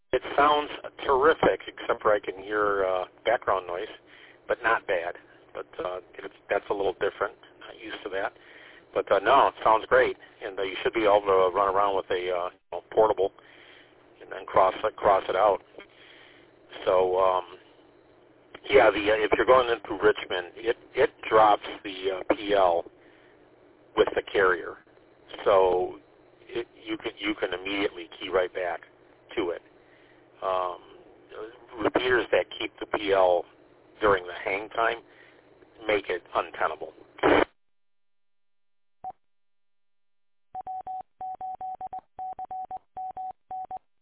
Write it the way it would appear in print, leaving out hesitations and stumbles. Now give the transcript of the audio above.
It sounds terrific, except for I can hear background noise, but not bad. But that's a little different. Not used to that. But no, it sounds great, and you should be able to run around with a portable and then cross it out. So yeah, if you're going into Richmond, it drops the PL with the carrier, so you can immediately key right back to it. Repeaters that keep the PL during the hang time make it untenable.